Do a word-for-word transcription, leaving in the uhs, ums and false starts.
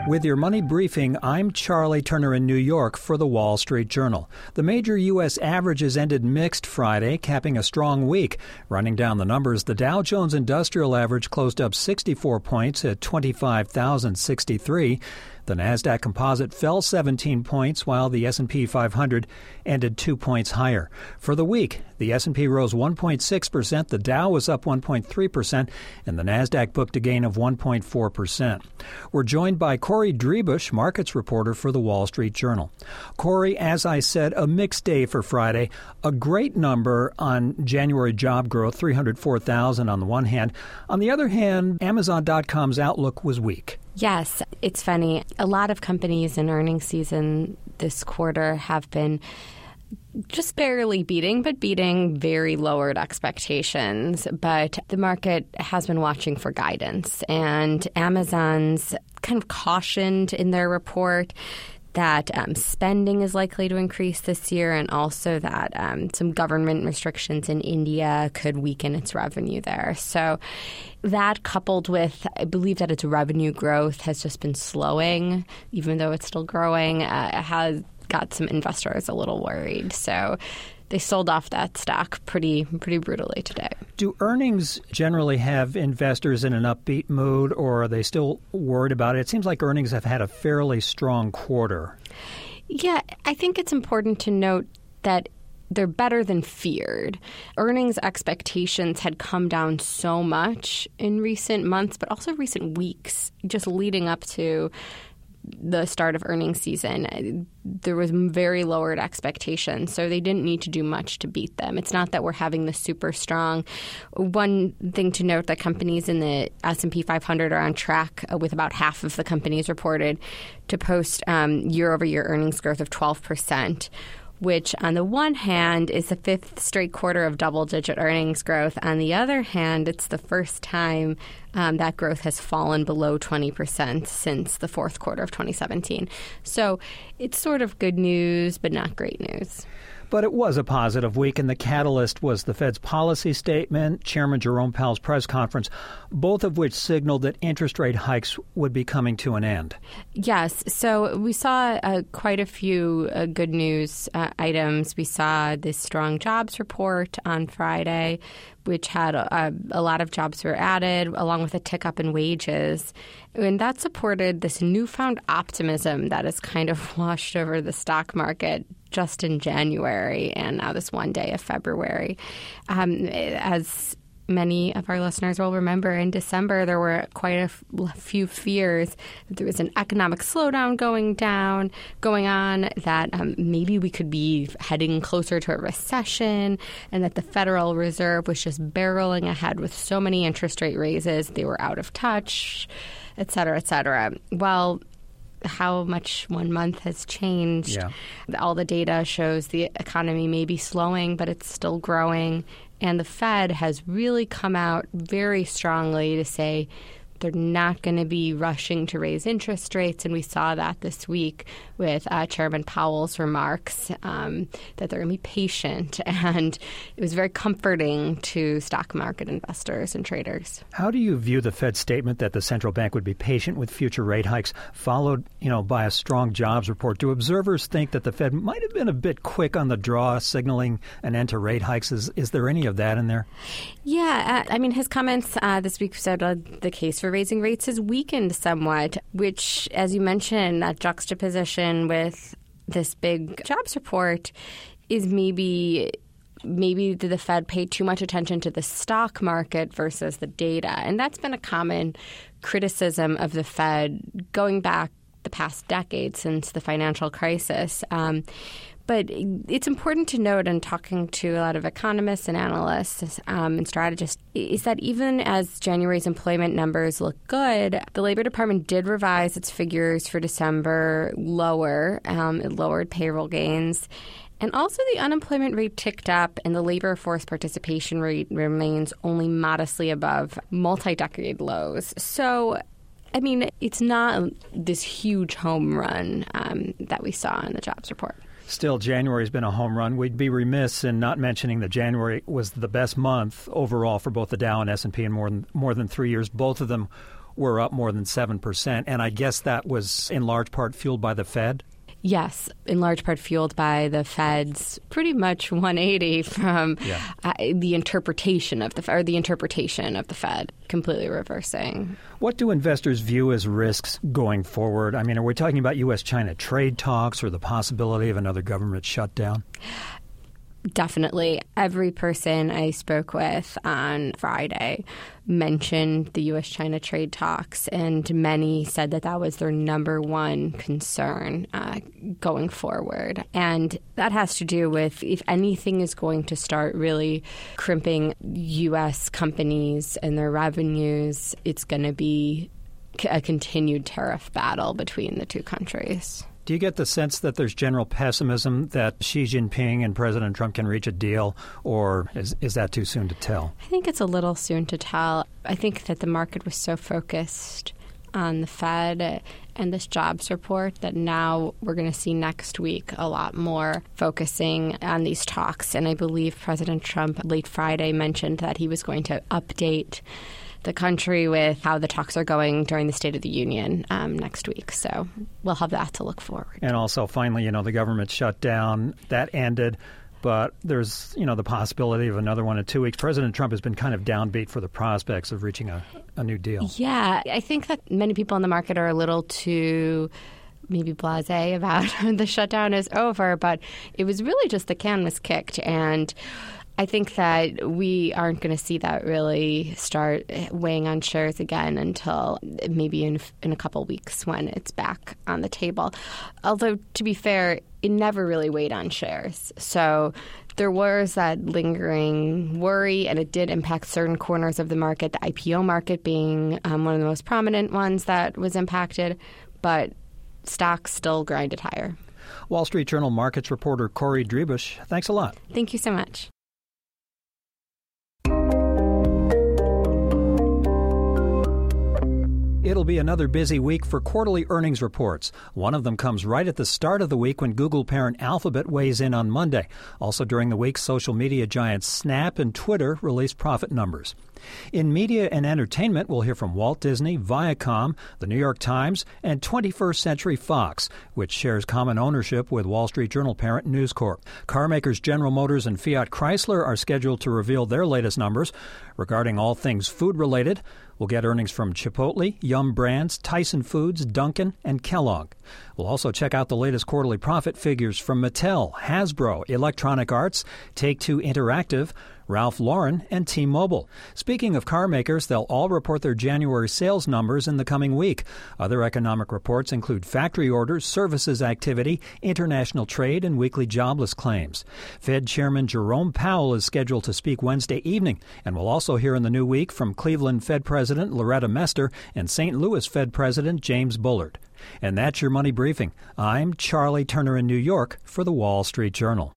With your money briefing, I'm Charlie Turner in New York for the Wall Street Journal. The major U S averages ended mixed Friday, capping a strong week. Running down the numbers, the Dow Jones Industrial Average closed up sixty-four points at twenty-five thousand sixty-three. The Nasdaq Composite fell seventeen points, while the S and P five hundred ended two points higher. For the week, the S and P rose one point six percent, the Dow was up one point three percent, and the Nasdaq booked a gain of one point four percent. We're joined by Corey Driebusch, markets reporter for the Wall Street Journal. Corey, as I said, a mixed day for Friday. A great number on January job growth, three hundred four thousand on the one hand. On the other hand, Amazon dot com's outlook was weak. Yes, it's funny. A lot of companies in earnings season this quarter have been just barely beating, but beating very lowered expectations. But the market has been watching for guidance. And Amazon's kind of cautioned in their report that um, spending is likely to increase this year, and also that um, some government restrictions in India could weaken its revenue there. So that, coupled with, I believe that its revenue growth has just been slowing, even though it's still growing, uh, has got some investors a little worried. So they sold off that stock pretty pretty brutally today. Do earnings generally have investors in an upbeat mood, or are they still worried about it? It seems like earnings have had a fairly strong quarter. Yeah, I think it's important to note that they're better than feared. Earnings expectations had come down so much in recent months, but also recent weeks, just leading up to the start of earnings season. There was very lowered expectations, so they didn't need to do much to beat them. It's not that we're having the super strong. One thing to note, that companies in the S and P five hundred are on track, with about half of the companies reported, to post um, year-over-year earnings growth of twelve percent, which on the one hand is the fifth straight quarter of double-digit earnings growth. On the other hand, it's the first time um, that growth has fallen below twenty percent since the fourth quarter of twenty seventeen. So it's sort of good news, but not great news. But it was a positive week, and the catalyst was the Fed's policy statement, Chairman Jerome Powell's press conference, both of which signaled that interest rate hikes would be coming to an end. Yes. So we saw uh, quite a few uh, good news uh, items. We saw this strong jobs report on Friday, which had a, a lot of jobs were added, along with a tick up in wages. And that supported this newfound optimism that has kind of washed over the stock market just in January and now this one day of February. Um, as many of our listeners will remember, in December, there were quite a f- few fears that there was an economic slowdown going down, going on, that um, maybe we could be heading closer to a recession, and that the Federal Reserve was just barreling ahead with so many interest rate raises. They were out of touch, et cetera, et cetera. Well, how much one month has changed. Yeah. All the data shows the economy may be slowing, but it's still growing. And the Fed has really come out very strongly to say they're not going to be rushing to raise interest rates. And we saw that this week with uh, Chairman Powell's remarks um, that they're going to be patient. And it was very comforting to stock market investors and traders. How do you view the Fed's statement that the central bank would be patient with future rate hikes, followed, you know, by a strong jobs report? Do observers think that the Fed might have been a bit quick on the draw, signaling an end to rate hikes? Is, is there any of that in there? Yeah. Uh, I mean, his comments uh, this week said uh, the case for raising rates has weakened somewhat, which, as you mentioned, that juxtaposition with this big jobs report is maybe maybe did the Fed pay too much attention to the stock market versus the data. And that's been a common criticism of the Fed going back the past decade since the financial crisis. Um, But it's important to note, in talking to a lot of economists and analysts um, and strategists, is that even as January's employment numbers look good, the Labor Department did revise its figures for December lower. Um, it lowered payroll gains. And also the unemployment rate ticked up, and the labor force participation rate remains only modestly above multi-decade lows. So, I mean, it's not this huge home run um, that we saw in the jobs report. Still, January's been a home run. We'd be remiss in not mentioning that January was the best month overall for both the Dow and S and P in more than, more than three years. Both of them were up more than seven percent. And I guess that was in large part fueled by the Fed? Yes, in large part fueled by the Fed's pretty much one eighty from yeah. uh, the interpretation of the or the interpretation of the Fed completely reversing. What do investors view as risks going forward? I mean, are we talking about U S China trade talks or the possibility of another government shutdown? Definitely. Every person I spoke with on Friday mentioned the U S China trade talks, and many said that that was their number one concern uh, going forward. And that has to do with if anything is going to start really crimping U S companies and their revenues, it's going to be a continued tariff battle between the two countries. Do you get the sense that there's general pessimism that Xi Jinping and President Trump can reach a deal, or is, is that too soon to tell? I think it's a little soon to tell. I think that the market was so focused on the Fed and this jobs report that now we're going to see next week a lot more focusing on these talks. And I believe President Trump late Friday mentioned that he was going to update the country with how the talks are going during the State of the Union um, next week. So we'll have that to look forward. And also, finally, you know, the government shutdown, that ended. But there's, you know, the possibility of another one in two weeks. President Trump has been kind of downbeat for the prospects of reaching a, a new deal. Yeah, I think that many people in the market are a little too maybe blasé about the shutdown is over. But it was really just the can was kicked. And I think that we aren't going to see that really start weighing on shares again until maybe in in a couple weeks when it's back on the table. Although, to be fair, it never really weighed on shares. So there was that lingering worry, and it did impact certain corners of the market, the I P O market being um, one of the most prominent ones that was impacted. But stocks still grinded higher. Wall Street Journal markets reporter Corey Drebush, thanks a lot. Thank you so much. It'll be another busy week for quarterly earnings reports. One of them comes right at the start of the week when Google parent Alphabet weighs in on Monday. Also during the week, social media giants Snap and Twitter release profit numbers. In media and entertainment, we'll hear from Walt Disney, Viacom, the New York Times, and twenty-first Century Fox, which shares common ownership with Wall Street Journal parent News Corp. Car makers General Motors and Fiat Chrysler are scheduled to reveal their latest numbers. Regarding all things food-related, we'll get earnings from Chipotle, Yum Brands, Tyson Foods, Dunkin', and Kellogg. We'll also check out the latest quarterly profit figures from Mattel, Hasbro, Electronic Arts, Take-Two Interactive, Ralph Lauren, and T-Mobile. Speaking of car makers, they'll all report their January sales numbers in the coming week. Other economic reports include factory orders, services activity, international trade, and weekly jobless claims. Fed Chairman Jerome Powell is scheduled to speak Wednesday evening, and we'll also hear in the new week from Cleveland Fed President Loretta Mester and Saint Louis Fed President James Bullard. And that's your Money Briefing. I'm Charlie Turner in New York for the Wall Street Journal.